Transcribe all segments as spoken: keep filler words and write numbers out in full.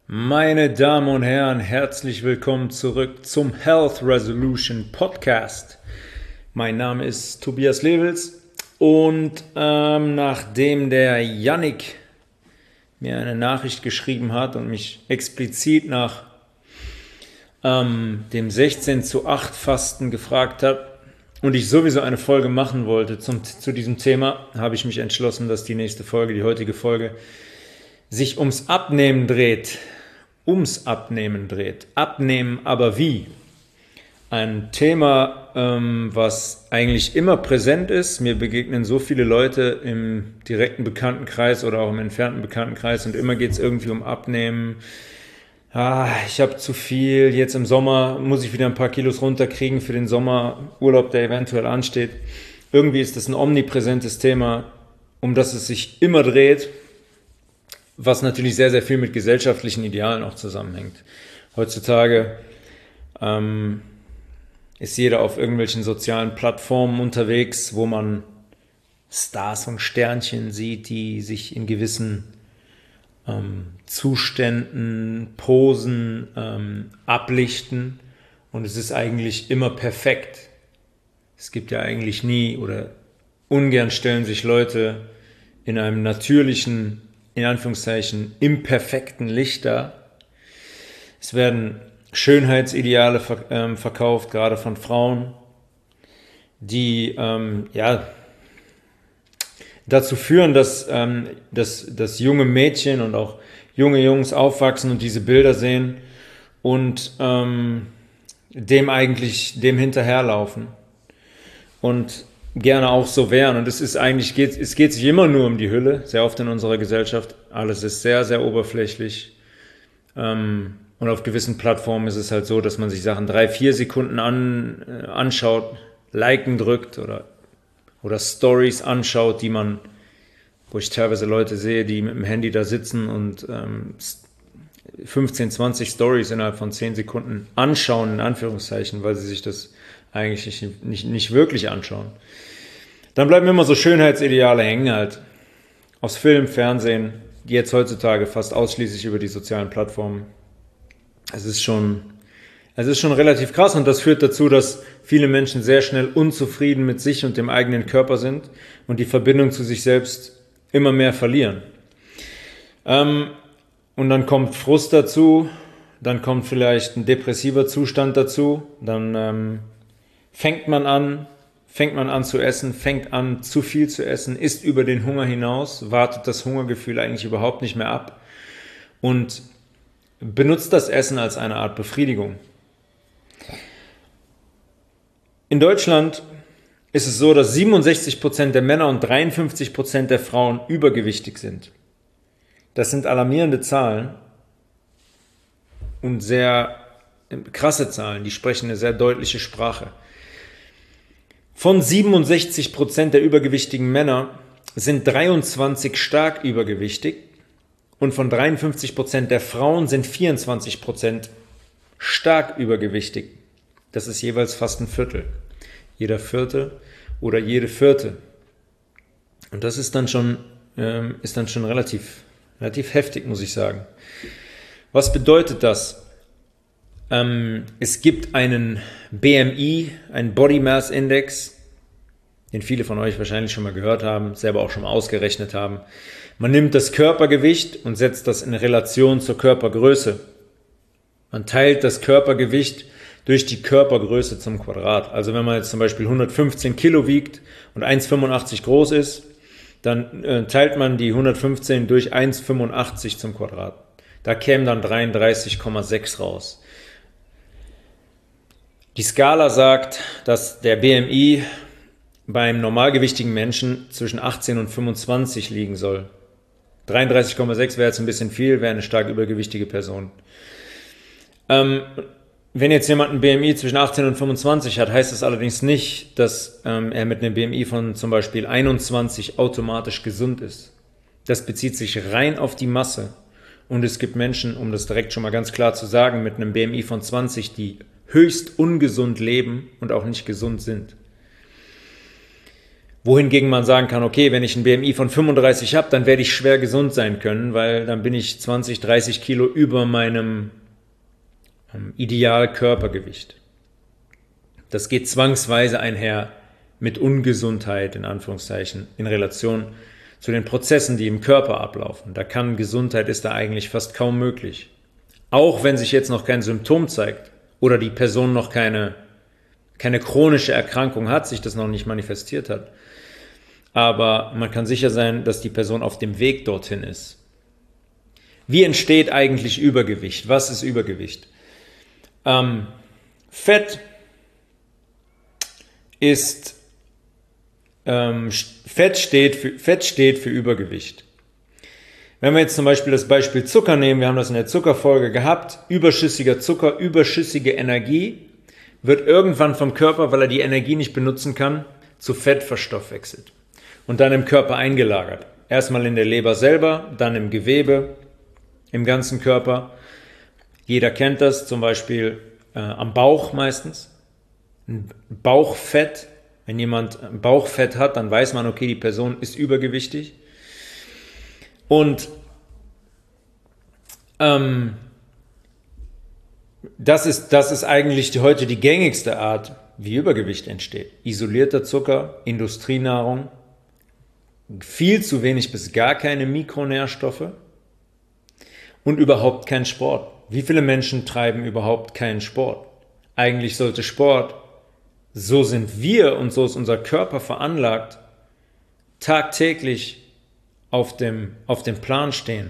Meine Damen und Herren, herzlich willkommen zurück zum Health Resolution Podcast. Mein Name ist Tobias Lewels und ähm, nachdem der Yannick mir eine Nachricht geschrieben hat und mich explizit nach ähm, dem sechzehn zu acht Fasten gefragt hat und ich sowieso eine Folge machen wollte zum, zu diesem Thema, habe ich mich entschlossen, dass die nächste Folge, die heutige Folge, sich ums Abnehmen dreht. Ums Abnehmen dreht. Abnehmen, aber wie? Ein Thema, ähm, was eigentlich immer präsent ist. Mir begegnen so viele Leute im direkten Bekanntenkreis oder auch im entfernten Bekanntenkreis und immer geht es irgendwie um Abnehmen. Ah, ich habe zu viel. Jetzt im Sommer muss ich wieder ein paar Kilos runterkriegen für den Sommerurlaub, der eventuell ansteht. Irgendwie ist das ein omnipräsentes Thema, um das es sich immer dreht. Was natürlich sehr, sehr viel mit gesellschaftlichen Idealen auch zusammenhängt. Heutzutage ähm, ist jeder auf irgendwelchen sozialen Plattformen unterwegs, wo man Stars und Sternchen sieht, die sich in gewissen ähm, Zuständen, Posen ähm, ablichten. Und es ist eigentlich immer perfekt. Es gibt ja eigentlich nie oder ungern stellen sich Leute in einem natürlichen, in Anführungszeichen, imperfekten Licht dar. Es werden Schönheitsideale ver- ähm, verkauft, gerade von Frauen, die ähm, ja, dazu führen, dass, ähm, dass, dass junge Mädchen und auch junge Jungs aufwachsen und diese Bilder sehen und ähm, dem eigentlich dem hinterherlaufen und gerne auch so wären. Und es ist eigentlich, geht, es geht sich immer nur um die Hülle, sehr oft in unserer Gesellschaft. Alles ist sehr, sehr oberflächlich. Ähm, und auf gewissen Plattformen ist es halt so, dass man sich Sachen drei, vier Sekunden an, äh, anschaut, Liken drückt oder, oder Stories anschaut, die man, wo ich teilweise Leute sehe, die mit dem Handy da sitzen und ähm, fünfzehn, zwanzig Stories innerhalb von zehn Sekunden anschauen, in Anführungszeichen, weil sie sich das eigentlich nicht, nicht, nicht wirklich anschauen. Dann bleiben immer so Schönheitsideale hängen halt. Aus Film, Fernsehen, die jetzt heutzutage fast ausschließlich über die sozialen Plattformen. Es ist schon, es ist schon relativ krass und das führt dazu, dass viele Menschen sehr schnell unzufrieden mit sich und dem eigenen Körper sind und die Verbindung zu sich selbst immer mehr verlieren. Ähm, und dann kommt Frust dazu, dann kommt vielleicht ein depressiver Zustand dazu, dann ähm, fängt man an, fängt man an zu essen, fängt an zu viel zu essen, isst über den Hunger hinaus, wartet das Hungergefühl eigentlich überhaupt nicht mehr ab und benutzt das Essen als eine Art Befriedigung. In Deutschland ist es so, dass siebenundsechzig Prozent der Männer und dreiundfünfzig Prozent der Frauen übergewichtig sind. Das sind alarmierende Zahlen und sehr krasse Zahlen, die sprechen eine sehr deutliche Sprache. Von siebenundsechzig Prozent der übergewichtigen Männer sind dreiundzwanzig stark übergewichtig und von dreiundfünfzig Prozent der Frauen sind vierundzwanzig Prozent stark übergewichtig. Das ist jeweils fast ein Viertel. Jeder Vierte oder jede Vierte. Und das ist dann schon, ähm, ist dann schon relativ, relativ heftig, muss ich sagen. Was bedeutet das? Ähm, es gibt einen B M I, einen Body Mass Index, den viele von euch wahrscheinlich schon mal gehört haben, selber auch schon mal ausgerechnet haben. Man nimmt das Körpergewicht und setzt das in Relation zur Körpergröße. Man teilt das Körpergewicht durch die Körpergröße zum Quadrat. Also wenn man jetzt zum Beispiel hundertfünfzehn Kilo wiegt und eins Komma fünfundachtzig groß ist, dann äh, teilt man die hundertfünfzehn durch eins Komma fünfundachtzig zum Quadrat. Da kämen dann dreiunddreißig Komma sechs raus. Die Skala sagt, dass der B M I beim normalgewichtigen Menschen zwischen achtzehn und fünfundzwanzig liegen soll. dreiunddreißig Komma sechs wäre jetzt ein bisschen viel, wäre eine stark übergewichtige Person. Ähm, wenn jetzt jemand ein B M I zwischen achtzehn und fünfundzwanzig hat, heißt das allerdings nicht, dass ähm, er mit einem B M I von zum Beispiel einundzwanzig automatisch gesund ist. Das bezieht sich rein auf die Masse. Und es gibt Menschen, um das direkt schon mal ganz klar zu sagen, mit einem B M I von zwanzig, die höchst ungesund leben und auch nicht gesund sind. Wohingegen man sagen kann, okay, wenn ich ein B M I von fünfunddreißig habe, dann werde ich schwer gesund sein können, weil dann bin ich zwanzig, dreißig Kilo über meinem ähm, Idealkörpergewicht. Das geht zwangsweise einher mit Ungesundheit, in Anführungszeichen, in Relation zu den Prozessen, die im Körper ablaufen. Da kann Gesundheit, ist da eigentlich fast kaum möglich. Auch wenn sich jetzt noch kein Symptom zeigt oder die Person noch keine, keine chronische Erkrankung hat, sich das noch nicht manifestiert hat. Aber man kann sicher sein, dass die Person auf dem Weg dorthin ist. Wie entsteht eigentlich Übergewicht? Was ist Übergewicht? Ähm, Fett ist ähm, Fett steht für, Fett steht für Übergewicht. Wenn wir jetzt zum Beispiel das Beispiel Zucker nehmen, wir haben das in der Zuckerfolge gehabt, überschüssiger Zucker, überschüssige Energie wird irgendwann vom Körper, weil er die Energie nicht benutzen kann, zu Fett verstoffwechselt und dann im Körper eingelagert. Erstmal in der Leber selber, dann im Gewebe, im ganzen Körper. Jeder kennt das, zum Beispiel äh, am Bauch meistens. Bauchfett, wenn jemand Bauchfett hat, dann weiß man, okay, die Person ist übergewichtig. Und ähm, das ist, das ist eigentlich die, heute die gängigste Art, wie Übergewicht entsteht. Isolierter Zucker, Industrienahrung, viel zu wenig bis gar keine Mikronährstoffe und überhaupt kein Sport. Wie viele Menschen treiben überhaupt keinen Sport? Eigentlich sollte Sport, so sind wir und so ist unser Körper veranlagt, tagtäglich auf dem, auf dem Plan stehen.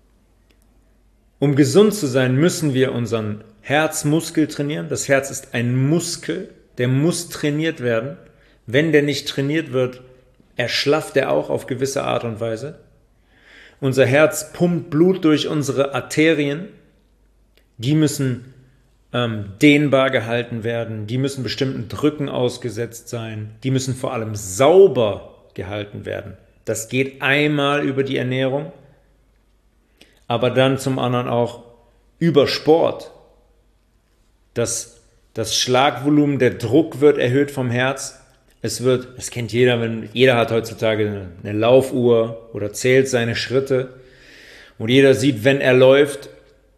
Um gesund zu sein, müssen wir unseren Herzmuskel trainieren. Das Herz ist ein Muskel, der muss trainiert werden. Wenn der nicht trainiert wird, erschlafft er auch auf gewisse Art und Weise. Unser Herz pumpt Blut durch unsere Arterien. Die müssen ähm, dehnbar gehalten werden. Die müssen bestimmten Drücken ausgesetzt sein. Die müssen vor allem sauber gehalten werden. Das geht einmal über die Ernährung, aber dann zum anderen auch über Sport. Das, das Schlagvolumen, der Druck wird erhöht vom Herz. Es wird, das kennt jeder, wenn, jeder hat heutzutage eine Laufuhr oder zählt seine Schritte. Und jeder sieht, wenn er läuft,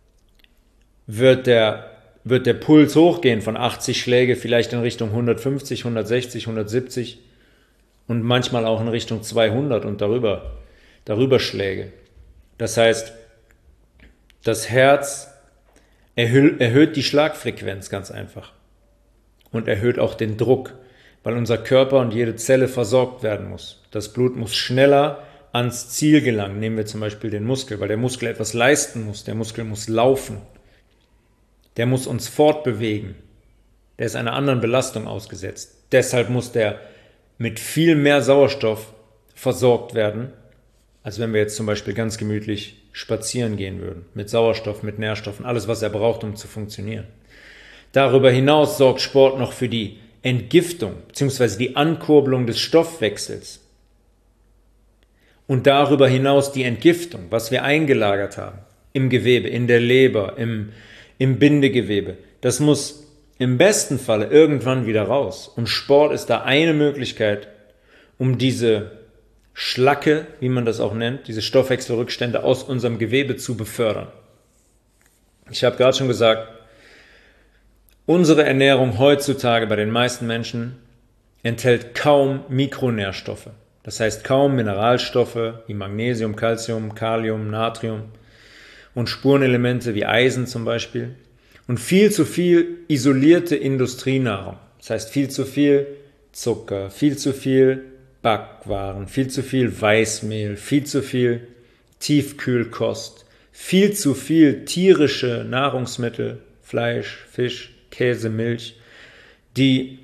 wird der, wird der Puls hochgehen von achtzig Schläge vielleicht in Richtung hundertfünfzig, hundertsechzig, hundertsiebzig und manchmal auch in Richtung zweihundert und darüber, darüber Schläge. Das heißt, das Herz erhöht, erhöht die Schlagfrequenz ganz einfach und erhöht auch den Druck, weil unser Körper und jede Zelle versorgt werden muss. Das Blut muss schneller ans Ziel gelangen. Nehmen wir zum Beispiel den Muskel, weil der Muskel etwas leisten muss. Der Muskel muss laufen. Der muss uns fortbewegen. Der ist einer anderen Belastung ausgesetzt. Deshalb muss der mit viel mehr Sauerstoff versorgt werden, als wenn wir jetzt zum Beispiel ganz gemütlich spazieren gehen würden. Mit Sauerstoff, mit Nährstoffen, alles, was er braucht, um zu funktionieren. Darüber hinaus sorgt Sport noch für die Entgiftung bzw. die Ankurbelung des Stoffwechsels. Und darüber hinaus die Entgiftung, was wir eingelagert haben, im Gewebe, in der Leber, im, im Bindegewebe. Das muss im besten Falle irgendwann wieder raus. Und Sport ist da eine Möglichkeit, um diese Schlacke, wie man das auch nennt, diese Stoffwechselrückstände aus unserem Gewebe zu befördern. Ich habe gerade schon gesagt, unsere Ernährung heutzutage bei den meisten Menschen enthält kaum Mikronährstoffe. Das heißt kaum Mineralstoffe wie Magnesium, Calcium, Kalium, Natrium und Spurenelemente wie Eisen zum Beispiel. Und viel zu viel isolierte Industrienahrung. Das heißt viel zu viel Zucker, viel zu viel Backwaren, viel zu viel Weißmehl, viel zu viel Tiefkühlkost, viel zu viel tierische Nahrungsmittel, Fleisch, Fisch, Käse, Milch, die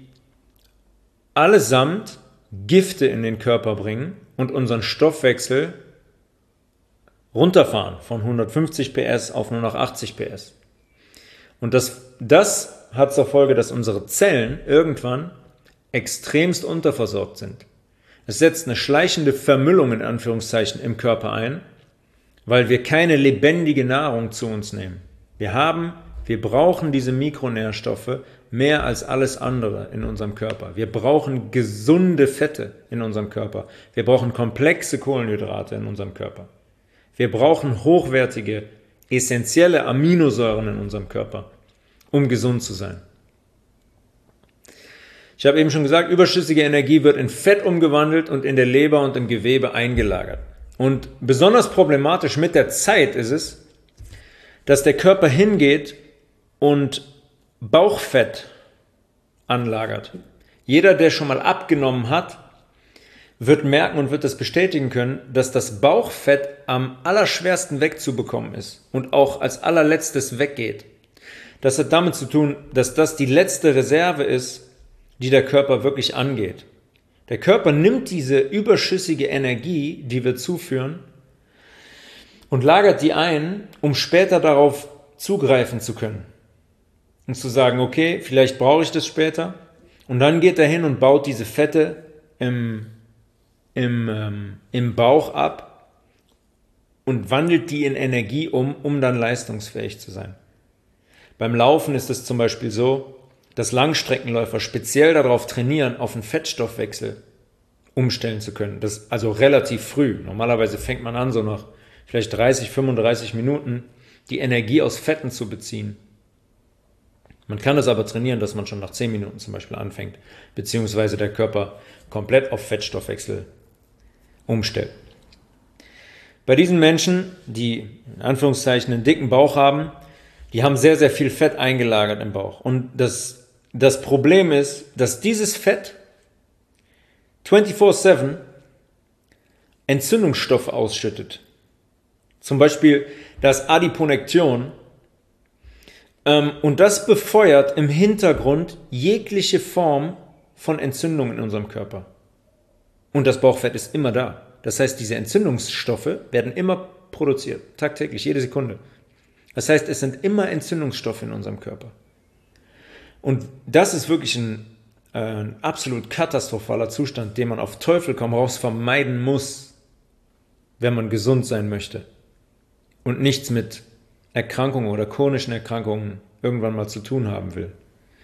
allesamt Gifte in den Körper bringen und unseren Stoffwechsel runterfahren von hundertfünfzig P S auf nur noch achtzig P S. Und das, das hat zur Folge, dass unsere Zellen irgendwann extremst unterversorgt sind. Es setzt eine schleichende Vermüllung in Anführungszeichen im Körper ein, weil wir keine lebendige Nahrung zu uns nehmen. Wir haben Wir brauchen diese Mikronährstoffe mehr als alles andere in unserem Körper. Wir brauchen gesunde Fette in unserem Körper. Wir brauchen komplexe Kohlenhydrate in unserem Körper. Wir brauchen hochwertige, essentielle Aminosäuren in unserem Körper, um gesund zu sein. Ich habe eben schon gesagt, überschüssige Energie wird in Fett umgewandelt und in der Leber und im Gewebe eingelagert. Und besonders problematisch mit der Zeit ist es, dass der Körper hingeht und Bauchfett anlagert. Jeder, der schon mal abgenommen hat, wird merken und wird das bestätigen können, dass das Bauchfett am allerschwersten wegzubekommen ist und auch als allerletztes weggeht. Das hat damit zu tun, dass das die letzte Reserve ist, die der Körper wirklich angeht. Der Körper nimmt diese überschüssige Energie, die wir zuführen, und lagert die ein, um später darauf zugreifen zu können. Und zu sagen, okay, vielleicht brauche ich das später. Und dann geht er hin und baut diese Fette im, im, ähm, im Bauch ab und wandelt die in Energie um, um dann leistungsfähig zu sein. Beim Laufen ist es zum Beispiel so, dass Langstreckenläufer speziell darauf trainieren, auf einen Fettstoffwechsel umstellen zu können. Das also relativ früh. Normalerweise fängt man an, so nach vielleicht dreißig, fünfunddreißig Minuten die Energie aus Fetten zu beziehen. Man kann es aber trainieren, dass man schon nach zehn Minuten zum Beispiel anfängt, beziehungsweise der Körper komplett auf Fettstoffwechsel umstellt. Bei diesen Menschen, die in Anführungszeichen einen dicken Bauch haben, die haben sehr, sehr viel Fett eingelagert im Bauch. Und das Das Problem ist, dass dieses Fett vierundzwanzig sieben Entzündungsstoffe ausschüttet. Zum Beispiel das Adiponektion. Ähm, und das befeuert im Hintergrund jegliche Form von Entzündung in unserem Körper. Und das Bauchfett ist immer da. Das heißt, diese Entzündungsstoffe werden immer produziert, tagtäglich, jede Sekunde. Das heißt, es sind immer Entzündungsstoffe in unserem Körper. Und das ist wirklich ein, äh, ein absolut katastrophaler Zustand, den man auf Teufel komm raus vermeiden muss, wenn man gesund sein möchte und nichts mit Erkrankungen oder chronischen Erkrankungen irgendwann mal zu tun haben will.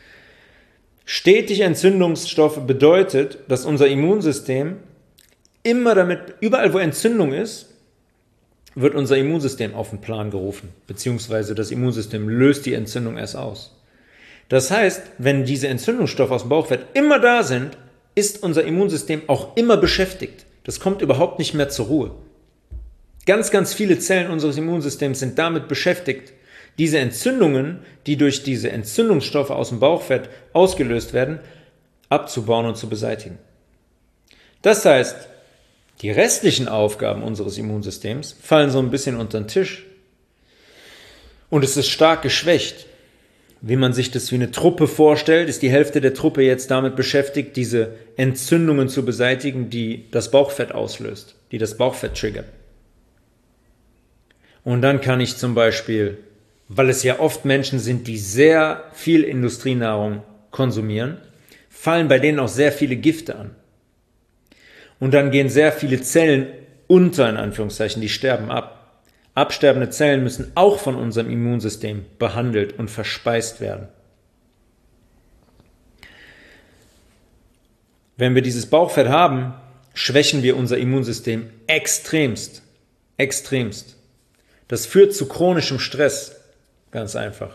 Stetig Entzündungsstoffe bedeutet, dass unser Immunsystem immer damit, überall wo Entzündung ist, wird unser Immunsystem auf den Plan gerufen, beziehungsweise das Immunsystem löst die Entzündung erst aus. Das heißt, wenn diese Entzündungsstoffe aus dem Bauchfett immer da sind, ist unser Immunsystem auch immer beschäftigt. Das kommt überhaupt nicht mehr zur Ruhe. Ganz, ganz viele Zellen unseres Immunsystems sind damit beschäftigt, diese Entzündungen, die durch diese Entzündungsstoffe aus dem Bauchfett ausgelöst werden, abzubauen und zu beseitigen. Das heißt, die restlichen Aufgaben unseres Immunsystems fallen so ein bisschen unter den Tisch und es ist stark geschwächt. Wie man sich das wie eine Truppe vorstellt, ist die Hälfte der Truppe jetzt damit beschäftigt, diese Entzündungen zu beseitigen, die das Bauchfett auslöst, die das Bauchfett triggert. Und dann kann ich zum Beispiel, weil es ja oft Menschen sind, die sehr viel Industrienahrung konsumieren, fallen bei denen auch sehr viele Gifte an. Und dann gehen sehr viele Zellen unter, in Anführungszeichen, die sterben ab. Absterbende Zellen müssen auch von unserem Immunsystem behandelt und verspeist werden. Wenn wir dieses Bauchfett haben, schwächen wir unser Immunsystem extremst. Extremst. Das führt zu chronischem Stress. Ganz einfach.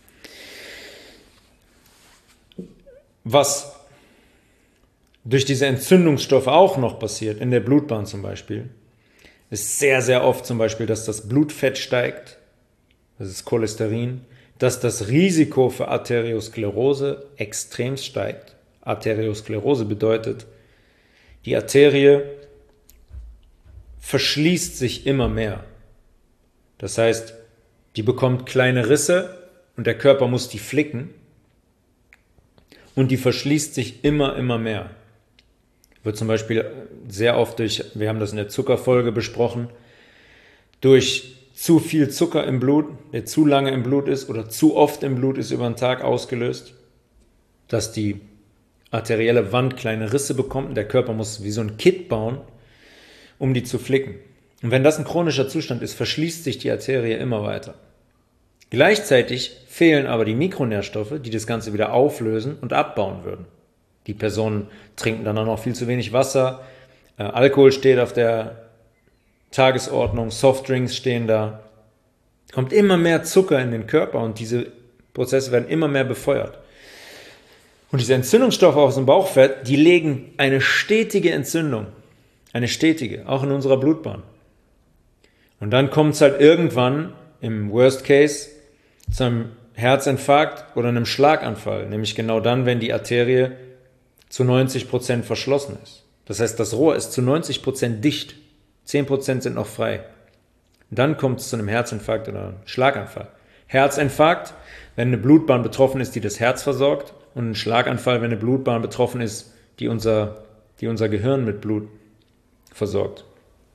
Was durch diese Entzündungsstoffe auch noch passiert, in der Blutbahn zum Beispiel, ist sehr, sehr oft zum Beispiel, dass das Blutfett steigt, das ist Cholesterin, dass das Risiko für Arteriosklerose extrem steigt. Arteriosklerose bedeutet, die Arterie verschließt sich immer mehr. Das heißt, die bekommt kleine Risse und der Körper muss die flicken und die verschließt sich immer, immer mehr. Wird zum Beispiel sehr oft durch, wir haben das in der Zuckerfolge besprochen, durch zu viel Zucker im Blut, der zu lange im Blut ist oder zu oft im Blut ist über den Tag ausgelöst, dass die arterielle Wand kleine Risse bekommt und der Körper muss wie so ein Kit bauen, um die zu flicken. Und wenn das ein chronischer Zustand ist, verschließt sich die Arterie immer weiter. Gleichzeitig fehlen aber die Mikronährstoffe, die das Ganze wieder auflösen und abbauen würden. Die Personen trinken dann auch noch viel zu wenig Wasser, äh, Alkohol steht auf der Tagesordnung, Softdrinks stehen da. Kommt immer mehr Zucker in den Körper und diese Prozesse werden immer mehr befeuert. Und diese Entzündungsstoffe aus dem Bauchfett, die legen eine stetige Entzündung, eine stetige, auch in unserer Blutbahn. Und dann kommt es halt irgendwann, im Worst Case, zu einem Herzinfarkt oder einem Schlaganfall. Nämlich genau dann, wenn die Arterie zu neunzig Prozent verschlossen ist. Das heißt, das Rohr ist zu neunzig Prozent dicht, zehn Prozent sind noch frei. Dann kommt es zu einem Herzinfarkt oder einem Schlaganfall. Herzinfarkt, wenn eine Blutbahn betroffen ist, die das Herz versorgt. Und ein Schlaganfall, wenn eine Blutbahn betroffen ist, die unser, die unser Gehirn mit Blut versorgt.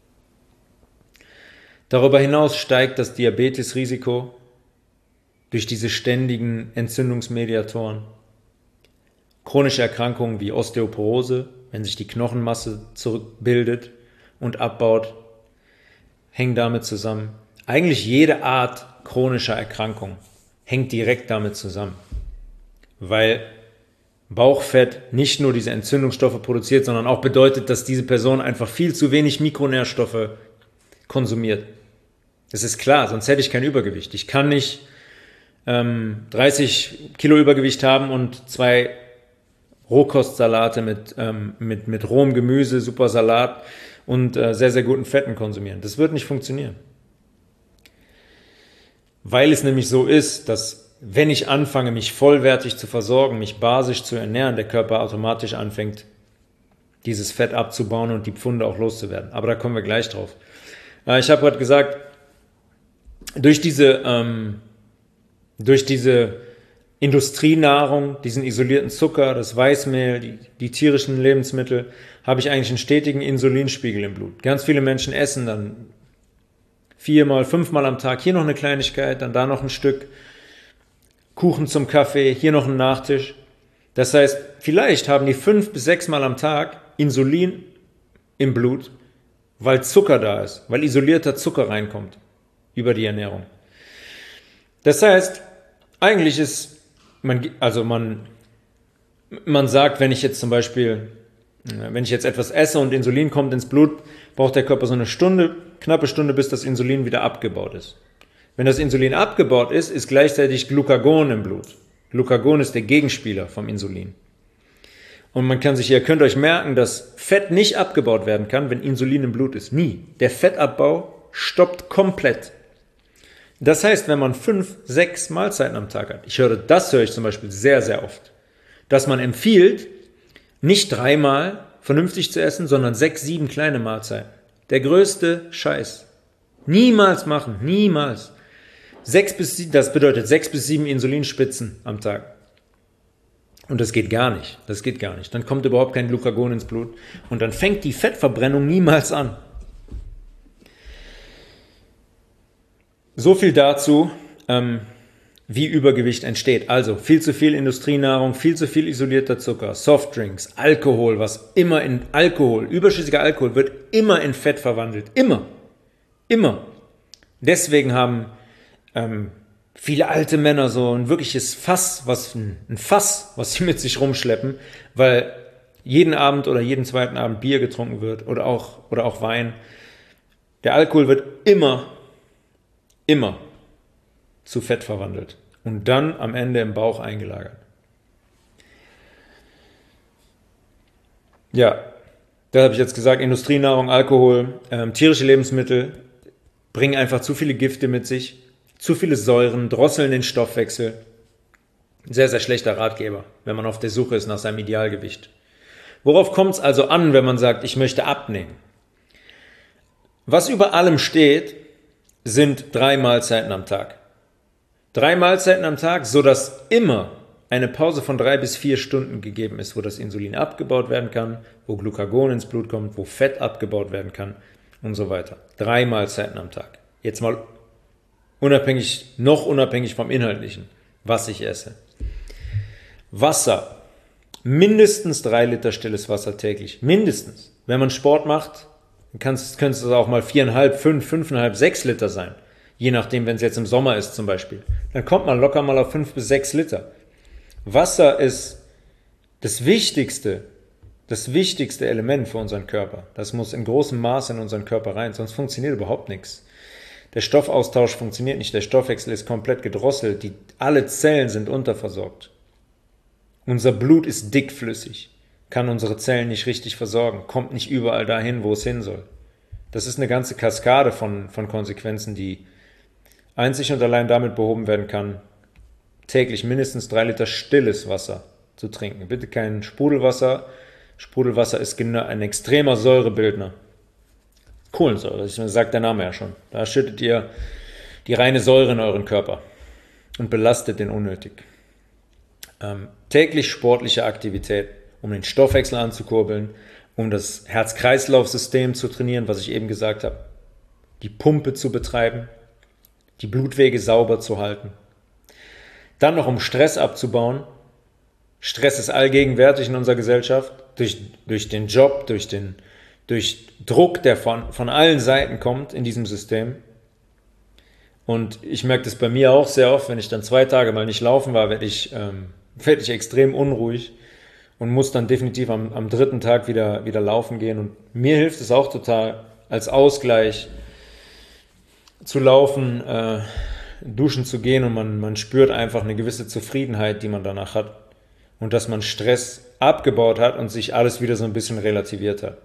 Darüber hinaus steigt das Diabetesrisiko durch diese ständigen Entzündungsmediatoren. Chronische Erkrankungen wie Osteoporose, wenn sich die Knochenmasse zurückbildet und abbaut, hängen damit zusammen. Eigentlich jede Art chronischer Erkrankung hängt direkt damit zusammen, weil Bauchfett nicht nur diese Entzündungsstoffe produziert, sondern auch bedeutet, dass diese Person einfach viel zu wenig Mikronährstoffe konsumiert. Das ist klar, sonst hätte ich kein Übergewicht. Ich kann nicht ähm, dreißig Kilo Übergewicht haben und zwei Rohkostsalate mit, ähm, mit, mit rohem Gemüse, super Salat und äh, sehr, sehr guten Fetten konsumieren. Das wird nicht funktionieren. Weil es nämlich so ist, dass wenn ich anfange, mich vollwertig zu versorgen, mich basisch zu ernähren, der Körper automatisch anfängt, dieses Fett abzubauen und die Pfunde auch loszuwerden. Aber da kommen wir gleich drauf. Äh, ich habe gerade gesagt, durch diese, ähm, durch diese Industrienahrung, diesen isolierten Zucker, das Weißmehl, die, die tierischen Lebensmittel, habe ich eigentlich einen stetigen Insulinspiegel im Blut. Ganz viele Menschen essen dann viermal, fünfmal am Tag, hier noch eine Kleinigkeit, dann da noch ein Stück Kuchen zum Kaffee, hier noch ein Nachtisch. Das heißt, vielleicht haben die fünf bis sechs Mal am Tag Insulin im Blut, weil Zucker da ist, weil isolierter Zucker reinkommt über die Ernährung. Das heißt, eigentlich ist man, also man, man sagt, wenn ich jetzt zum Beispiel, wenn ich jetzt etwas esse und Insulin kommt ins Blut, braucht der Körper so eine Stunde, knappe Stunde, bis das Insulin wieder abgebaut ist. Wenn das Insulin abgebaut ist, ist gleichzeitig Glucagon im Blut. Glucagon ist der Gegenspieler vom Insulin. Und man kann sich, ihr könnt euch merken, dass Fett nicht abgebaut werden kann, wenn Insulin im Blut ist. Nie. Der Fettabbau stoppt komplett. Das heißt, wenn man fünf, sechs Mahlzeiten am Tag hat, ich höre, das höre ich zum Beispiel sehr, sehr oft, dass man empfiehlt, nicht dreimal vernünftig zu essen, sondern sechs, sieben kleine Mahlzeiten. Der größte Scheiß. Niemals machen, niemals. Sechs bis sieben, das bedeutet sechs bis sieben Insulinspitzen am Tag. Und das geht gar nicht. Das geht gar nicht. Dann kommt überhaupt kein Glucagon ins Blut und dann fängt die Fettverbrennung niemals an. So viel dazu, ähm, wie Übergewicht entsteht. Also viel zu viel Industrienahrung, viel zu viel isolierter Zucker, Softdrinks, Alkohol, was immer in Alkohol, überschüssiger Alkohol wird immer in Fett verwandelt. Immer. Immer. Deswegen haben ähm, viele alte Männer so ein wirkliches Fass, was ein, ein Fass, was sie mit sich rumschleppen, weil jeden Abend oder jeden zweiten Abend Bier getrunken wird oder auch, oder auch Wein. Der Alkohol wird immer Immer zu Fett verwandelt und dann am Ende im Bauch eingelagert. Ja, da habe ich jetzt gesagt, Industrienahrung, Alkohol, ähm, tierische Lebensmittel bringen einfach zu viele Gifte mit sich, zu viele Säuren, drosseln den Stoffwechsel. Sehr, sehr schlechter Ratgeber, wenn man auf der Suche ist nach seinem Idealgewicht. Worauf kommt es also an, wenn man sagt, ich möchte abnehmen? Was über allem steht, sind drei Mahlzeiten am Tag. Drei Mahlzeiten am Tag, sodass immer eine Pause von drei bis vier Stunden gegeben ist, wo das Insulin abgebaut werden kann, wo Glucagon ins Blut kommt, wo Fett abgebaut werden kann und so weiter. Drei Mahlzeiten am Tag. Jetzt mal unabhängig, noch unabhängig vom Inhaltlichen, was ich esse. Wasser. Mindestens drei Liter stilles Wasser täglich. Mindestens. Wenn man Sport macht, Kann es auch mal viereinhalb, fünf, fünfeinhalb, sechs Liter sein. Je nachdem, wenn es jetzt im Sommer ist zum Beispiel. dann kommt man locker mal auf fünf bis sechs Liter. Wasser ist das wichtigste, das wichtigste Element für unseren Körper. Das muss in großem Maße in unseren Körper rein, sonst funktioniert überhaupt nichts. Der Stoffaustausch funktioniert nicht, der Stoffwechsel ist komplett gedrosselt, die, alle Zellen sind unterversorgt. Unser Blut ist dickflüssig, kann unsere Zellen nicht richtig versorgen, kommt nicht überall dahin, wo es hin soll. Das ist eine ganze Kaskade von, von Konsequenzen, die einzig und allein damit behoben werden kann, täglich mindestens drei Liter stilles Wasser zu trinken. Bitte kein Sprudelwasser. Sprudelwasser ist ein extremer Säurebildner. Kohlensäure, das sagt der Name ja schon. Da schüttet ihr die reine Säure in euren Körper und belastet den unnötig. Ähm, täglich sportliche Aktivität, um den Stoffwechsel anzukurbeln, um das Herz-Kreislauf-System zu trainieren, was ich eben gesagt habe, die Pumpe zu betreiben, die Blutwege sauber zu halten. Dann noch, um Stress abzubauen. Stress ist allgegenwärtig in unserer Gesellschaft, durch, durch den Job, durch den durch Druck, der von, von allen Seiten kommt in diesem System. Und ich merke das bei mir auch sehr oft, wenn ich dann zwei Tage mal nicht laufen war, werde ich, ähm, werde ich extrem unruhig und muss dann definitiv am, am dritten Tag wieder, wieder laufen gehen. Und mir hilft es auch total, als Ausgleich zu laufen, äh, duschen zu gehen, und man, man spürt einfach eine gewisse Zufriedenheit, die man danach hat. Und dass man Stress abgebaut hat und sich alles wieder so ein bisschen relativiert hat.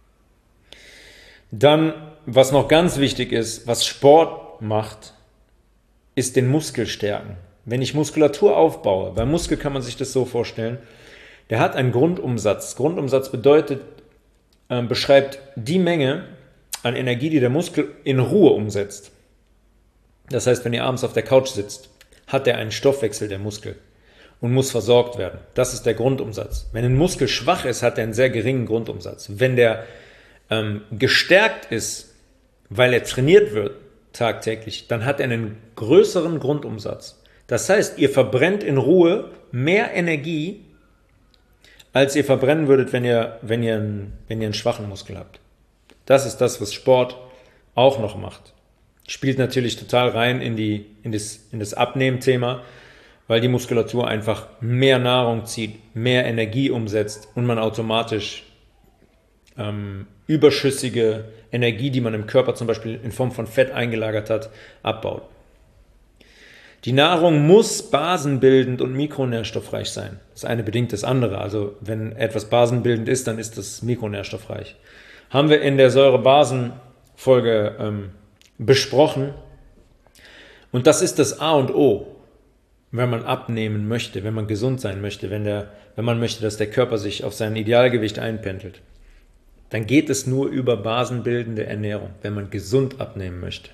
Dann, was noch ganz wichtig ist, was Sport macht, ist den Muskel stärken. Wenn ich Muskulatur aufbaue, beim Muskel kann man sich das so vorstellen, der hat einen Grundumsatz. Grundumsatz bedeutet, äh, beschreibt die Menge an Energie, die der Muskel in Ruhe umsetzt. Das heißt, wenn ihr abends auf der Couch sitzt, hat er einen Stoffwechsel, der Muskel, und muss versorgt werden. Das ist der Grundumsatz. Wenn ein Muskel schwach ist, hat er einen sehr geringen Grundumsatz. Wenn der ähm, gestärkt ist, weil er trainiert wird tagtäglich, dann hat er einen größeren Grundumsatz. Das heißt, ihr verbrennt in Ruhe mehr Energie, als ihr verbrennen würdet, wenn ihr, wenn ihr, einen, wenn ihr einen schwachen Muskel habt. Das ist das, was Sport auch noch macht. Spielt natürlich total rein in, die, in das, in das Abnehmthema, weil die Muskulatur einfach mehr Nahrung zieht, mehr Energie umsetzt und man automatisch ähm, überschüssige Energie, die man im Körper zum Beispiel in Form von Fett eingelagert hat, abbaut. Die Nahrung muss basenbildend und mikronährstoffreich sein. Das eine bedingt das andere. Also wenn etwas basenbildend ist, dann ist das mikronährstoffreich. Haben wir in der Säure-Basen-Folge ähm, besprochen. Und das ist das A und O, wenn man abnehmen möchte, wenn man gesund sein möchte, wenn, der, wenn man möchte, dass der Körper sich auf sein Idealgewicht einpendelt. Dann geht es nur über basenbildende Ernährung, wenn man gesund abnehmen möchte.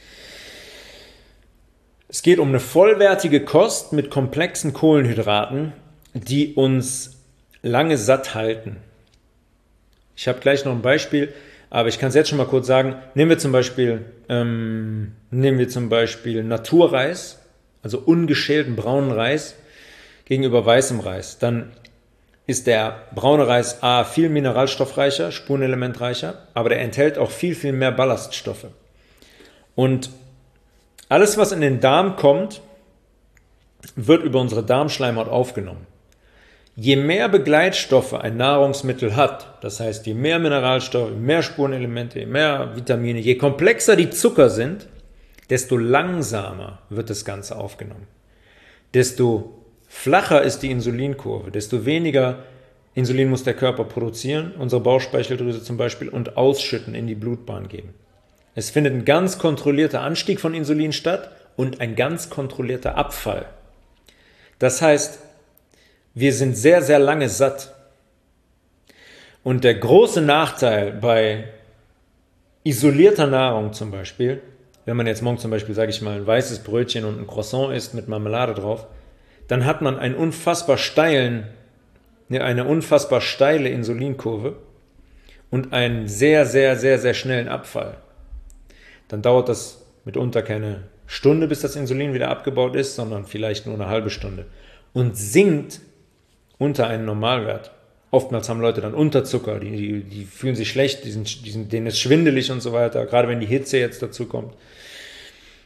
Es geht um eine vollwertige Kost mit komplexen Kohlenhydraten, die uns lange satt halten. Ich habe gleich noch ein Beispiel, aber ich kann es jetzt schon mal kurz sagen. Nehmen wir zum Beispiel, ähm, nehmen wir zum Beispiel Naturreis, also ungeschälten braunen Reis gegenüber weißem Reis. Dann ist der braune Reis A viel mineralstoffreicher, spurenelementreicher, aber der enthält auch viel, viel mehr Ballaststoffe. Und alles, was in den Darm kommt, wird über unsere Darmschleimhaut aufgenommen. Je mehr Begleitstoffe ein Nahrungsmittel hat, das heißt, je mehr Mineralstoffe, je mehr Spurenelemente, je mehr Vitamine, je komplexer die Zucker sind, desto langsamer wird das Ganze aufgenommen. Desto flacher ist die Insulinkurve, desto weniger Insulin muss der Körper produzieren, unsere Bauchspeicheldrüse zum Beispiel, und ausschütten, in die Blutbahn geben. Es findet ein ganz kontrollierter Anstieg von Insulin statt und ein ganz kontrollierter Abfall. Das heißt, wir sind sehr, sehr lange satt. Und der große Nachteil bei isolierter Nahrung zum Beispiel, wenn man jetzt morgen zum Beispiel, sage ich mal, ein weißes Brötchen und ein Croissant isst mit Marmelade drauf, dann hat man einen unfassbar steilen, eine unfassbar steile Insulinkurve und einen sehr, sehr, sehr, sehr schnellen Abfall. Dann dauert das mitunter keine Stunde, bis das Insulin wieder abgebaut ist, sondern vielleicht nur eine halbe Stunde. Und sinkt unter einen Normalwert. Oftmals haben Leute dann Unterzucker, die, die, die fühlen sich schlecht, die sind, die sind, denen ist schwindelig und so weiter, gerade wenn die Hitze jetzt dazu kommt.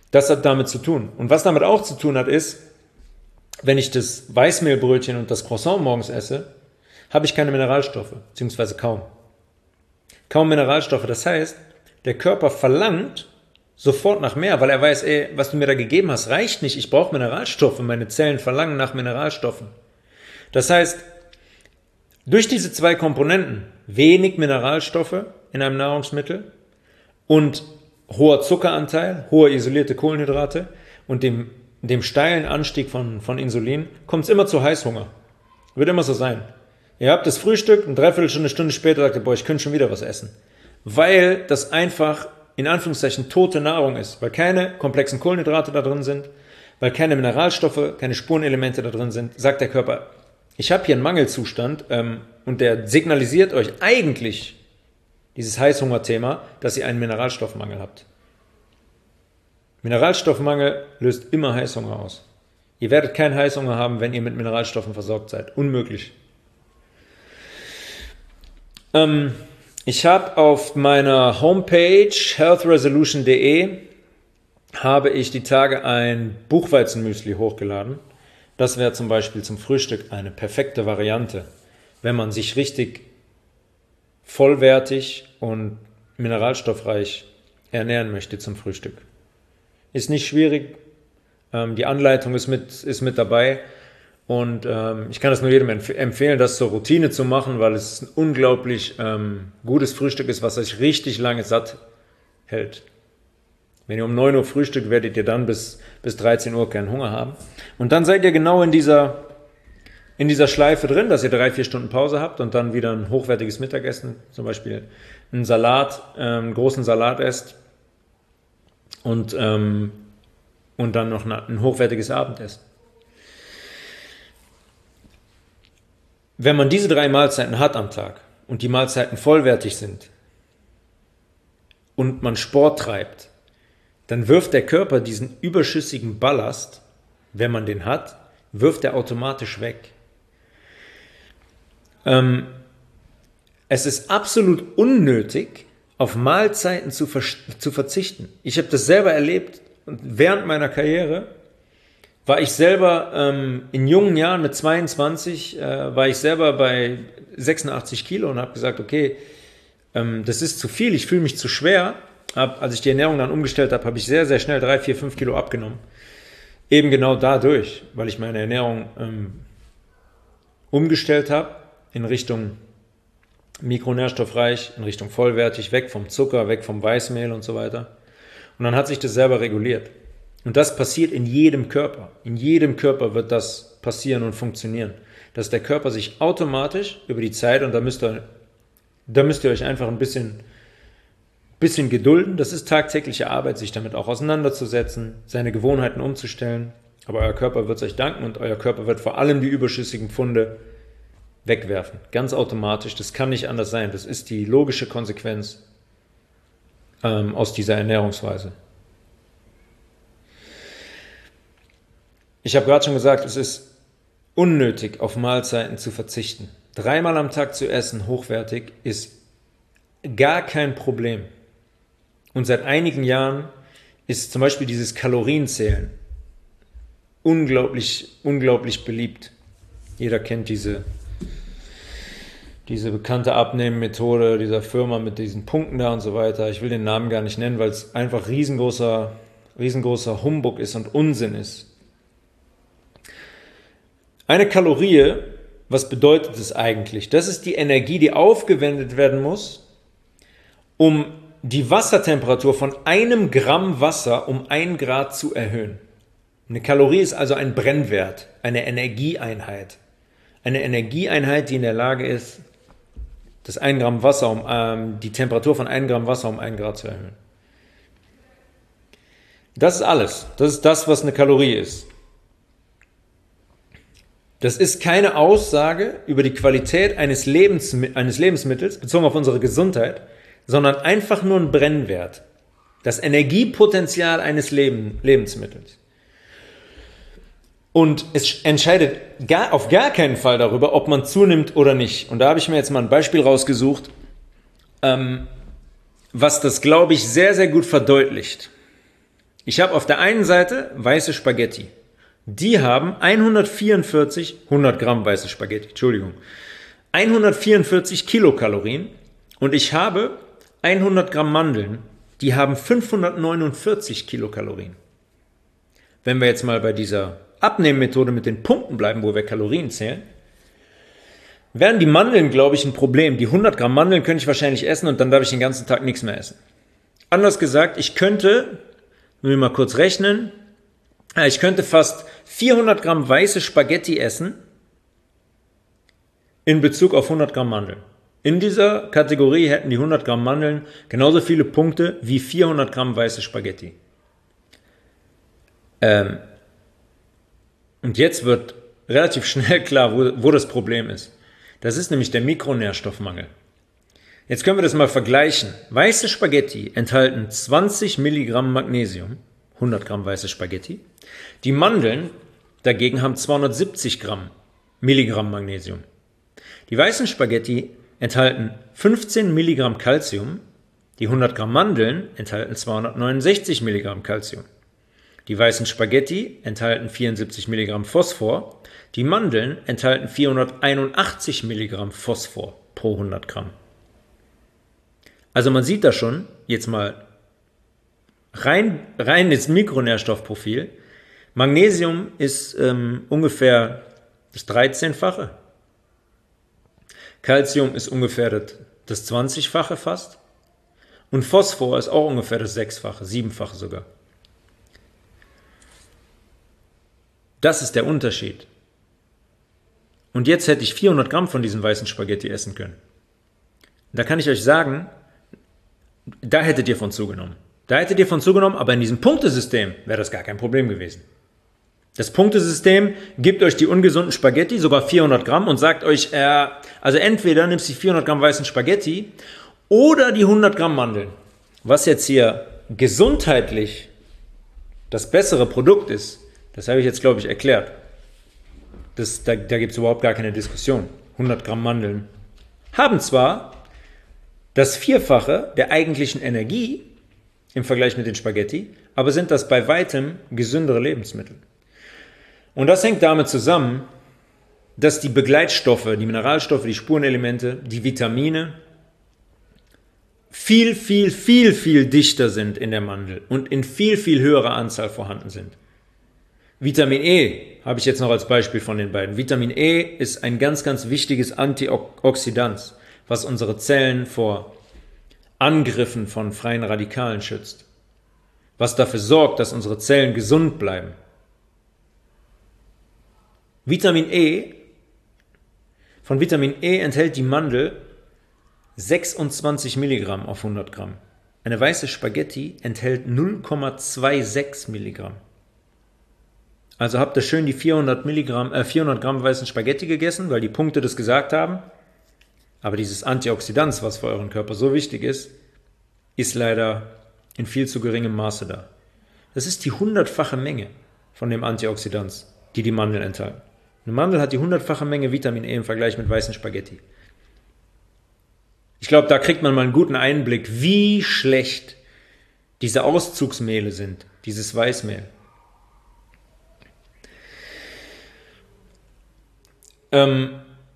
Das hat damit zu tun. Und was damit auch zu tun hat, ist, wenn ich das Weißmehlbrötchen und das Croissant morgens esse, habe ich keine Mineralstoffe, beziehungsweise kaum. Kaum Mineralstoffe. Das heißt, der Körper verlangt sofort nach mehr, weil er weiß, ey, was du mir da gegeben hast, reicht nicht. Ich brauche Mineralstoffe. Meine Zellen verlangen nach Mineralstoffen. Das heißt, durch diese zwei Komponenten, wenig Mineralstoffe in einem Nahrungsmittel und hoher Zuckeranteil, hohe isolierte Kohlenhydrate und dem, dem steilen Anstieg von, von Insulin, kommt es immer zu Heißhunger. Wird immer so sein. Ihr habt das Frühstück, eine Dreiviertelstunde, eine Stunde später sagt ihr, boah, ich könnte schon wieder was essen. Weil das einfach, in Anführungszeichen, tote Nahrung ist. Weil keine komplexen Kohlenhydrate da drin sind, weil keine Mineralstoffe, keine Spurenelemente da drin sind, sagt der Körper, ich habe hier einen Mangelzustand ähm, und der signalisiert euch eigentlich, dieses Heißhungerthema, dass ihr einen Mineralstoffmangel habt. Mineralstoffmangel löst immer Heißhunger aus. Ihr werdet keinen Heißhunger haben, wenn ihr mit Mineralstoffen versorgt seid. Unmöglich. Ähm, ich habe auf meiner Homepage health resolution punkt de habe ich die Tage ein Buchweizenmüsli hochgeladen. Das wäre zum Beispiel zum Frühstück eine perfekte Variante, wenn man sich richtig vollwertig und mineralstoffreich ernähren möchte zum Frühstück. Ist nicht schwierig, ähm, die Anleitung ist mit, ist mit dabei und ähm, ich kann es nur jedem empf- empfehlen, das zur Routine zu machen, weil es ein unglaublich ähm, gutes Frühstück ist, was euch richtig lange satt hält. Wenn ihr um neun Uhr frühstückt, werdet ihr dann bis, bis dreizehn Uhr keinen Hunger haben. Und dann seid ihr genau in dieser, in dieser Schleife drin, dass ihr drei, vier Stunden Pause habt und dann wieder ein hochwertiges Mittagessen, zum Beispiel einen Salat, äh, einen großen Salat esst und, ähm, und dann noch ein hochwertiges Abendessen. Wenn man diese drei Mahlzeiten hat am Tag und die Mahlzeiten vollwertig sind und man Sport treibt, dann wirft der Körper diesen überschüssigen Ballast, wenn man den hat, wirft er automatisch weg. Ähm, es ist absolut unnötig, auf Mahlzeiten zu, ver- zu verzichten. Ich habe das selber erlebt und während meiner Karriere war ich selber ähm, in jungen Jahren mit zweiundzwanzig, äh, war ich selber bei sechsundachtzig Kilo und habe gesagt, okay, ähm, das ist zu viel, ich fühle mich zu schwer. Ab, als ich die Ernährung dann umgestellt habe, habe ich sehr, sehr schnell drei, vier, fünf Kilo abgenommen. Eben genau dadurch, weil ich meine Ernährung ähm, umgestellt habe in Richtung mikronährstoffreich, in Richtung vollwertig, weg vom Zucker, weg vom Weißmehl und so weiter. Und dann hat sich das selber reguliert. Und das passiert in jedem Körper. In jedem Körper wird das passieren und funktionieren. Dass der Körper sich automatisch über die Zeit, und da müsst ihr, da müsst ihr euch einfach ein bisschen Bisschen gedulden, das ist tagtägliche Arbeit, sich damit auch auseinanderzusetzen, seine Gewohnheiten umzustellen. Aber euer Körper wird es euch danken und euer Körper wird vor allem die überschüssigen Pfunde wegwerfen. Ganz automatisch, das kann nicht anders sein. Das ist die logische Konsequenz ähm, aus dieser Ernährungsweise. Ich habe gerade schon gesagt, es ist unnötig, auf Mahlzeiten zu verzichten. Dreimal am Tag zu essen, hochwertig, ist gar kein Problem. Und seit einigen Jahren ist zum Beispiel dieses Kalorienzählen unglaublich, unglaublich beliebt. Jeder kennt diese, diese bekannte Abnehmmethode dieser Firma mit diesen Punkten da und so weiter. Ich will den Namen gar nicht nennen, weil es einfach riesengroßer, riesengroßer Humbug ist und Unsinn ist. Eine Kalorie, was bedeutet es eigentlich? Das ist die Energie, die aufgewendet werden muss, um die Wassertemperatur von einem Gramm Wasser um ein Grad zu erhöhen. Eine Kalorie ist also ein Brennwert, eine Energieeinheit. Eine Energieeinheit, die in der Lage ist, das ein Gramm Wasser um, ähm, die Temperatur von einem Gramm Wasser um ein Grad zu erhöhen. Das ist alles. Das ist das, was eine Kalorie ist. Das ist keine Aussage über die Qualität eines, Lebens, eines Lebensmittels, bezogen auf unsere Gesundheit, sondern einfach nur ein Brennwert. Das Energiepotenzial eines Leben, Lebensmittels. Und es entscheidet gar, auf gar keinen Fall darüber, ob man zunimmt oder nicht. Und da habe ich mir jetzt mal ein Beispiel rausgesucht, ähm, was das, glaube ich, sehr, sehr gut verdeutlicht. Ich habe auf der einen Seite weiße Spaghetti. Die haben hundertvierundvierzig, hundert Gramm weiße Spaghetti, Entschuldigung, hundertvierundvierzig Kilokalorien und ich habe hundert Gramm Mandeln, die haben fünfhundertneunundvierzig Kilokalorien. Wenn wir jetzt mal bei dieser Abnehmmethode mit den Punkten bleiben, wo wir Kalorien zählen, wären die Mandeln, glaube ich, ein Problem. Die hundert Gramm Mandeln könnte ich wahrscheinlich essen und dann darf ich den ganzen Tag nichts mehr essen. Anders gesagt, ich könnte, wenn wir mal kurz rechnen, ich könnte fast vierhundert Gramm weiße Spaghetti essen in Bezug auf hundert Gramm Mandeln. In dieser Kategorie hätten die hundert Gramm Mandeln genauso viele Punkte wie vierhundert Gramm weiße Spaghetti. Ähm, und jetzt wird relativ schnell klar, wo, wo das Problem ist. Das ist nämlich der Mikronährstoffmangel. Jetzt können wir das mal vergleichen. Weiße Spaghetti enthalten zwanzig Milligramm Magnesium, hundert Gramm weiße Spaghetti. Die Mandeln dagegen haben zweihundertsiebzig Gramm Milligramm Magnesium. Die weißen Spaghetti enthalten fünfzehn Milligramm Calcium, die hundert Gramm Mandeln enthalten zweihundertneunundsechzig Milligramm Calcium. Die weißen Spaghetti enthalten vierundsiebzig Milligramm Phosphor, die Mandeln enthalten vierhunderteinundachtzig Milligramm Phosphor pro hundert Gramm. Also man sieht da schon, jetzt mal rein, rein ins Mikronährstoffprofil, Magnesium ist ähm, ungefähr das dreizehnfache. Calcium ist ungefähr das zwanzigfache fast. Und Phosphor ist auch ungefähr das sechsfache, siebenfache sogar. Das ist der Unterschied. Und jetzt hätte ich vierhundert Gramm von diesen weißen Spaghetti essen können. Da kann ich euch sagen, da hättet ihr von zugenommen. Da hättet ihr von zugenommen, aber in diesem Punktesystem wäre das gar kein Problem gewesen. Das Punktesystem gibt euch die ungesunden Spaghetti, sogar vierhundert Gramm, und sagt euch, äh, also entweder nimmst du die vierhundert Gramm weißen Spaghetti oder die hundert Gramm Mandeln. Was jetzt hier gesundheitlich das bessere Produkt ist, das habe ich jetzt, glaube ich, erklärt. Das, da da gibt es überhaupt gar keine Diskussion. hundert Gramm Mandeln haben zwar das Vierfache der eigentlichen Energie im Vergleich mit den Spaghetti, aber sind das bei weitem gesündere Lebensmittel. Und das hängt damit zusammen, dass die Begleitstoffe, die Mineralstoffe, die Spurenelemente, die Vitamine viel, viel, viel, viel dichter sind in der Mandel und in viel, viel höherer Anzahl vorhanden sind. Vitamin E habe ich jetzt noch als Beispiel von den beiden. Vitamin E ist ein ganz, ganz wichtiges Antioxidant, was unsere Zellen vor Angriffen von freien Radikalen schützt, was dafür sorgt, dass unsere Zellen gesund bleiben. Vitamin E, von Vitamin E enthält die Mandel sechsundzwanzig Milligramm auf hundert Gramm. Eine weiße Spaghetti enthält null Komma sechsundzwanzig Milligramm. Also habt ihr schön die vierhundert Milligramm, äh, vierhundert Gramm weißen Spaghetti gegessen, weil die Punkte das gesagt haben. Aber dieses Antioxidant, was für euren Körper so wichtig ist, ist leider in viel zu geringem Maße da. Das ist die hundertfache Menge von dem Antioxidant, die die Mandeln enthalten. Eine Mandel hat die hundertfache Menge Vitamin E im Vergleich mit weißen Spaghetti. Ich glaube, da kriegt man mal einen guten Einblick, wie schlecht diese Auszugsmehle sind, dieses Weißmehl. Ähm,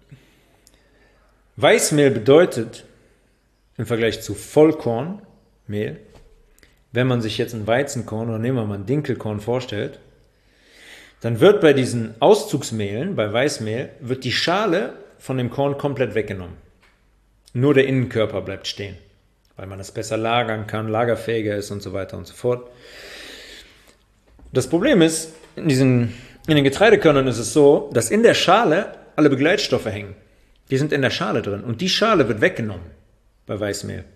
Weißmehl bedeutet im Vergleich zu Vollkornmehl, wenn man sich jetzt ein Weizenkorn oder nehmen wir mal ein Dinkelkorn vorstellt, dann wird bei diesen Auszugsmehlen, bei Weißmehl, wird die Schale von dem Korn komplett weggenommen. Nur der Innenkörper bleibt stehen, weil man das besser lagern kann, lagerfähiger ist und so weiter und so fort. Das Problem ist, in, diesen, in den Getreidekörnern ist es so, dass in der Schale alle Begleitstoffe hängen. Die sind in der Schale drin und die Schale wird weggenommen bei Weißmehl.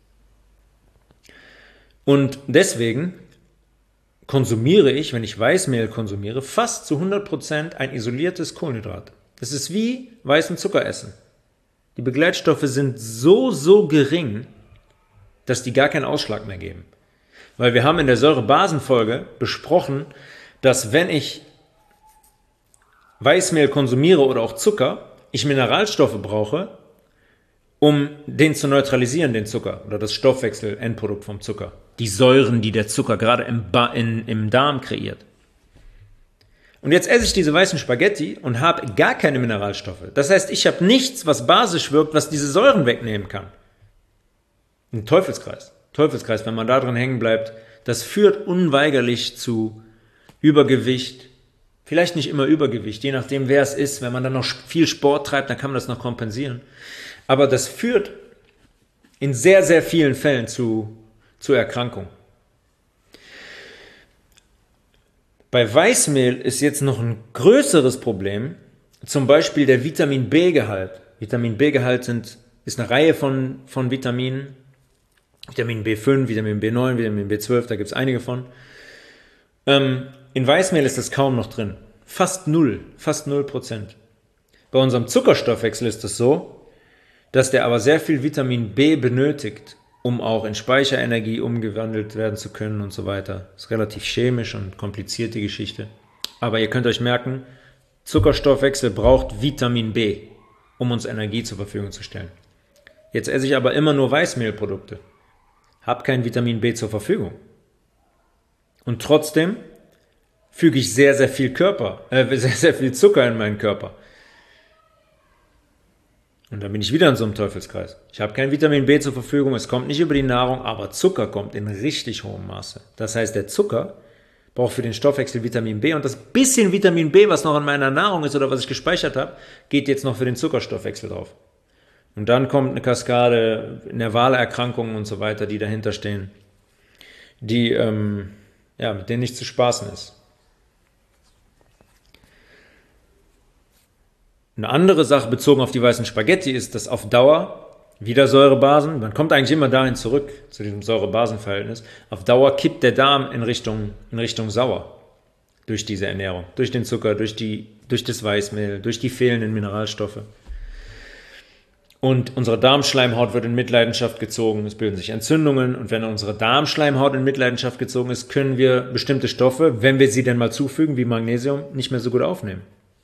Und deswegen konsumiere ich, wenn ich Weißmehl konsumiere, fast zu hundert Prozent ein isoliertes Kohlenhydrat. Das ist wie weißen Zucker essen. Die Begleitstoffe sind so, so gering, dass die gar keinen Ausschlag mehr geben. Weil wir haben in der Säure-Basen-Folge besprochen, dass wenn ich Weißmehl konsumiere oder auch Zucker, ich Mineralstoffe brauche, um den zu neutralisieren, den Zucker, oder das Stoffwechsel-Endprodukt vom Zucker. die Säuren, die der Zucker gerade im, ba- in, im Darm kreiert. Und jetzt esse ich diese weißen Spaghetti und habe gar keine Mineralstoffe. Das heißt, ich habe nichts, was basisch wirkt, was diese Säuren wegnehmen kann. Ein Teufelskreis. Teufelskreis, wenn man da drin hängen bleibt, das führt unweigerlich zu Übergewicht. Vielleicht nicht immer Übergewicht, je nachdem, wer es ist. Wenn man dann noch viel Sport treibt, dann kann man das noch kompensieren. Aber das führt in sehr, sehr vielen Fällen zu, zu Erkrankungen. Bei Weißmehl ist jetzt noch ein größeres Problem, zum Beispiel der Vitamin B-Gehalt. Vitamin B-Gehalt sind, ist eine Reihe von, von Vitaminen. Vitamin B fünf, Vitamin B neun, Vitamin B zwölf, da gibt es einige von. Ähm, in Weißmehl ist das kaum noch drin. Fast null, fast null Prozent. Bei unserem Zuckerstoffwechsel ist es so, dass der aber sehr viel Vitamin B benötigt, um auch in Speicherenergie umgewandelt werden zu können und so weiter. Das ist relativ chemisch und kompliziert, die Geschichte. Aber ihr könnt euch merken, Zuckerstoffwechsel braucht Vitamin B, um uns Energie zur Verfügung zu stellen. Jetzt esse ich aber immer nur Weißmehlprodukte. Hab kein Vitamin B zur Verfügung. Und trotzdem füge ich sehr, sehr viel Körper, äh, sehr, sehr viel Zucker in meinen Körper. Und dann bin ich wieder in so einem Teufelskreis. Ich habe kein Vitamin B zur Verfügung, es kommt nicht über die Nahrung, aber Zucker kommt in richtig hohem Maße. Das heißt, der Zucker braucht für den Stoffwechsel Vitamin B und das bisschen Vitamin B, was noch in meiner Nahrung ist oder was ich gespeichert habe, geht jetzt noch für den Zuckerstoffwechsel drauf. Und dann kommt eine Kaskade nervale Erkrankungen und so weiter, die dahinter stehen, die, ähm, ja, mit denen nicht zu spaßen ist. Eine andere Sache bezogen auf die weißen Spaghetti ist, dass auf Dauer wieder Säurebasen, man kommt eigentlich immer dahin zurück, zu diesem Säure-Basen-Verhältnis, auf Dauer kippt der Darm in Richtung, in Richtung sauer durch diese Ernährung, durch den Zucker, durch, die, durch das Weißmehl, durch die fehlenden Mineralstoffe. Und unsere Darmschleimhaut wird in Mitleidenschaft gezogen, es bilden sich Entzündungen und wenn unsere Darmschleimhaut in Mitleidenschaft gezogen ist, können wir bestimmte Stoffe, wenn wir sie denn mal zufügen, wie Magnesium, nicht mehr so gut aufnehmen.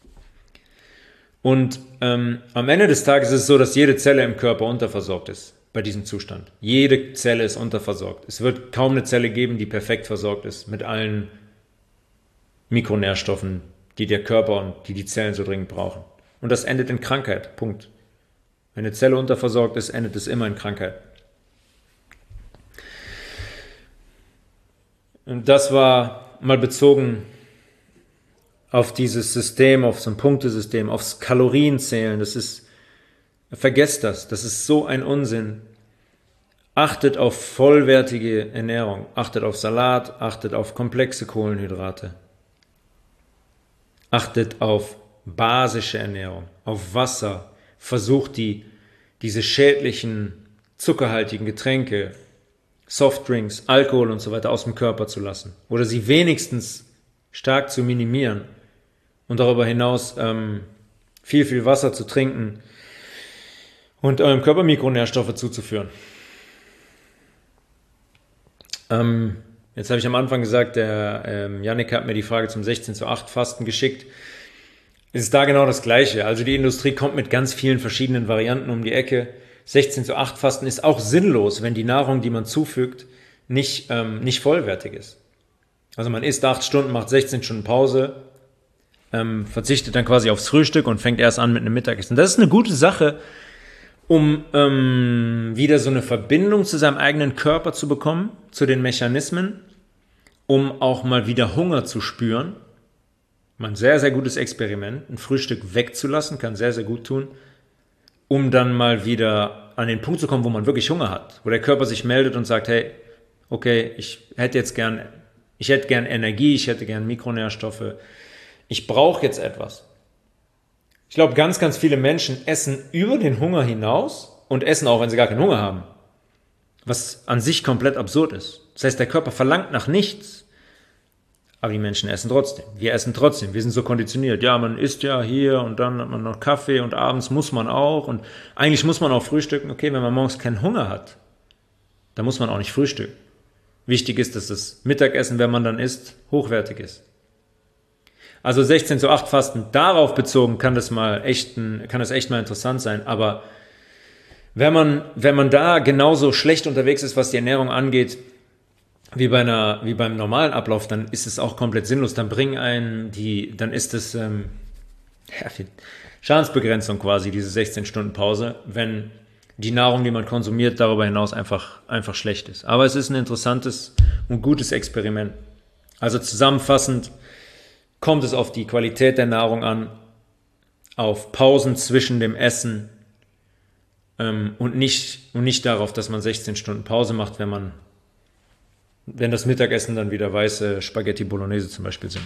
Und ähm, am Ende des Tages ist es so, dass jede Zelle im Körper unterversorgt ist bei diesem Zustand. Jede Zelle ist unterversorgt. Es wird kaum eine Zelle geben, die perfekt versorgt ist mit allen Mikronährstoffen, die der Körper und die die Zellen so dringend brauchen. Und das endet in Krankheit. Punkt. Wenn eine Zelle unterversorgt ist, endet es immer in Krankheit. Und das war mal bezogen auf dieses System, auf so ein Punktesystem, aufs Kalorienzählen. Das ist, vergesst das, das ist so ein Unsinn. Achtet auf vollwertige Ernährung, achtet auf Salat, achtet auf komplexe Kohlenhydrate. Achtet auf basische Ernährung, auf Wasser. Versucht die, diese schädlichen, zuckerhaltigen Getränke, Softdrinks, Alkohol und so weiter aus dem Körper zu lassen. Oder sie wenigstens stark zu minimieren. Und darüber hinaus ähm, viel, viel Wasser zu trinken und eurem Körper Mikronährstoffe zuzuführen. Ähm, jetzt habe ich am Anfang gesagt, der ähm, Yannick hat mir die Frage zum sechzehn zu acht Fasten geschickt. Es ist da genau das Gleiche. Also die Industrie kommt mit ganz vielen verschiedenen Varianten um die Ecke. sechzehn zu acht Fasten ist auch sinnlos, wenn die Nahrung, die man zufügt, nicht, ähm, nicht vollwertig ist. Also man isst acht Stunden, macht sechzehn Stunden Pause, ähm, verzichtet dann quasi aufs Frühstück und fängt erst an mit einem Mittagessen. Das ist eine gute Sache, um ähm, wieder so eine Verbindung zu seinem eigenen Körper zu bekommen, zu den Mechanismen, um auch mal wieder Hunger zu spüren. Ein sehr, sehr gutes Experiment, ein Frühstück wegzulassen, kann sehr, sehr gut tun, um dann mal wieder an den Punkt zu kommen, wo man wirklich Hunger hat, wo der Körper sich meldet und sagt, hey, okay, ich hätte jetzt gern, ich hätte gern Energie, ich hätte gern Mikronährstoffe, ich brauche jetzt etwas. Ich glaube, ganz, ganz viele Menschen essen über den Hunger hinaus und essen auch, wenn sie gar keinen Hunger haben, was an sich komplett absurd ist. Das heißt, der Körper verlangt nach nichts. Aber die Menschen essen trotzdem. Wir essen trotzdem. Wir sind so konditioniert. Ja, man isst ja hier und dann hat man noch Kaffee und abends muss man auch. Und eigentlich muss man auch frühstücken. Okay, wenn man morgens keinen Hunger hat, dann muss man auch nicht frühstücken. Wichtig ist, dass das Mittagessen, wenn man dann isst, hochwertig ist. Also sechzehn zu acht Fasten, darauf bezogen kann das mal echt, ein, kann das echt mal interessant sein. Aber wenn man, wenn man da genauso schlecht unterwegs ist, was die Ernährung angeht, wie bei einer, wie beim normalen Ablauf, dann ist es auch komplett sinnlos. Dann bringen einen die, dann ist es ähm, ja, Schadensbegrenzung quasi, diese sechzehn Stunden Pause, wenn die Nahrung, die man konsumiert, darüber hinaus einfach, einfach schlecht ist. Aber es ist ein interessantes und gutes Experiment. Also zusammenfassend kommt es auf die Qualität der Nahrung an, auf Pausen zwischen dem Essen ähm, und, nicht, und nicht darauf, dass man sechzehn Stunden Pause macht, wenn man wenn das Mittagessen dann wieder weiße Spaghetti Bolognese zum Beispiel sind.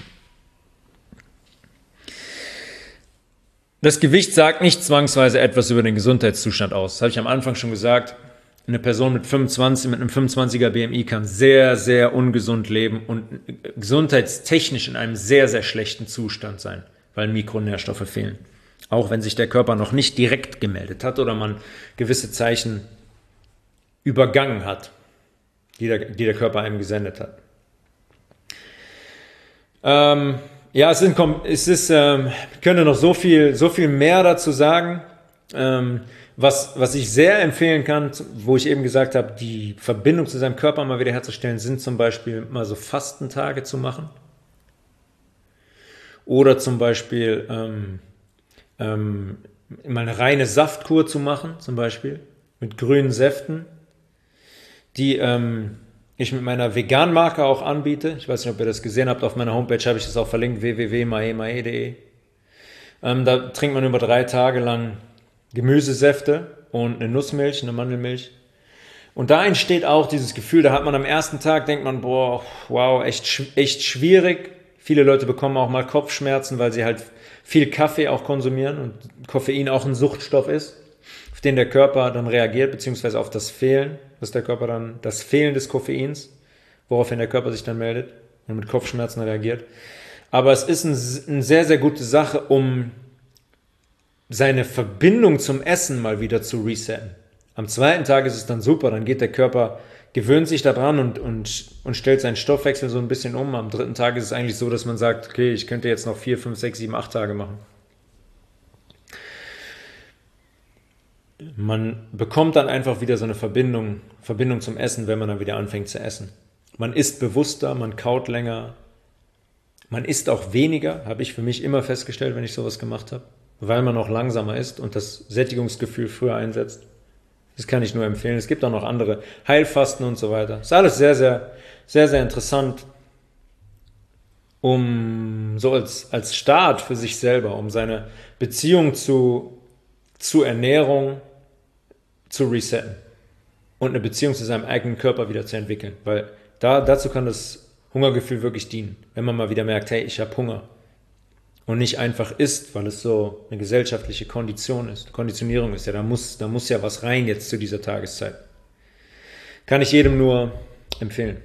Das Gewicht sagt nicht zwangsweise etwas über den Gesundheitszustand aus. Das habe ich am Anfang schon gesagt. Eine Person mit fünfundzwanzig, mit einem fünfundzwanziger B M I kann sehr, sehr ungesund leben und gesundheitstechnisch in einem sehr, sehr schlechten Zustand sein, weil Mikronährstoffe fehlen. Auch wenn sich der Körper noch nicht direkt gemeldet hat oder man gewisse Zeichen übergangen hat, die der, die der Körper einem gesendet hat. Ähm, ja, es, sind, es ist, ähm, ich könnte noch so viel, so viel mehr dazu sagen. Ähm, was, was ich sehr empfehlen kann, wo ich eben gesagt habe, die Verbindung zu seinem Körper mal wieder herzustellen, sind zum Beispiel mal so Fastentage zu machen. Oder zum Beispiel ähm, ähm, mal eine reine Saftkur zu machen, zum Beispiel mit grünen Säften, die ähm, ich mit meiner Vegan-Marke auch anbiete. Ich weiß nicht, ob ihr das gesehen habt. Auf meiner Homepage habe ich das auch verlinkt, w w w punkt maemae punkt de. Ähm, da trinkt man über drei Tage lang Gemüsesäfte und eine Nussmilch, eine Mandelmilch. Und da entsteht auch dieses Gefühl, da hat man am ersten Tag, denkt man, boah, wow, echt, echt schwierig. Viele Leute bekommen auch mal Kopfschmerzen, weil sie halt viel Kaffee auch konsumieren und Koffein auch ein Suchtstoff ist, auf den der Körper dann reagiert, beziehungsweise auf das Fehlen, dass der Körper dann, das Fehlen des Koffeins, woraufhin der Körper sich dann meldet und mit Kopfschmerzen reagiert. Aber es ist ein, eine sehr, sehr gute Sache, um seine Verbindung zum Essen mal wieder zu resetten. Am zweiten Tag ist es dann super, dann geht der Körper, gewöhnt sich daran und, und, und stellt seinen Stoffwechsel so ein bisschen um. Am dritten Tag ist es eigentlich so, dass man sagt, okay, ich könnte jetzt noch vier, fünf, sechs, sieben, acht Tage machen. Man bekommt dann einfach wieder so eine Verbindung, Verbindung zum Essen, wenn man dann wieder anfängt zu essen. Man isst bewusster, man kaut länger, man isst auch weniger, habe ich für mich immer festgestellt, wenn ich sowas gemacht habe, weil man auch langsamer isst und das Sättigungsgefühl früher einsetzt. Das kann ich nur empfehlen. Es gibt auch noch andere Heilfasten und so weiter. Das ist alles sehr, sehr, sehr, sehr interessant, um so als, als Start für sich selber, um seine Beziehung zu, zu Ernährung zu resetten und eine Beziehung zu seinem eigenen Körper wieder zu entwickeln. Weil da, dazu kann das Hungergefühl wirklich dienen. Wenn man mal wieder merkt, hey, ich habe Hunger. Und nicht einfach isst, weil es so eine gesellschaftliche Kondition ist. Konditionierung ist ja, da muss, da muss ja was rein jetzt zu dieser Tageszeit. Kann ich jedem nur empfehlen.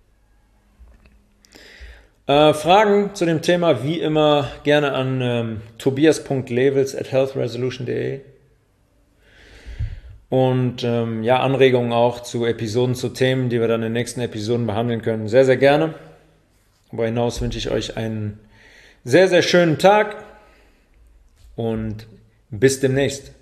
Äh, Fragen zu dem Thema wie immer gerne an ähm, tobias punkt levels at healthresolution punkt de und ähm, ja, Anregungen auch zu Episoden, zu Themen, die wir dann in den nächsten Episoden behandeln können. Sehr, sehr gerne. Darüber hinaus wünsche ich euch einen sehr, sehr schönen Tag und bis demnächst.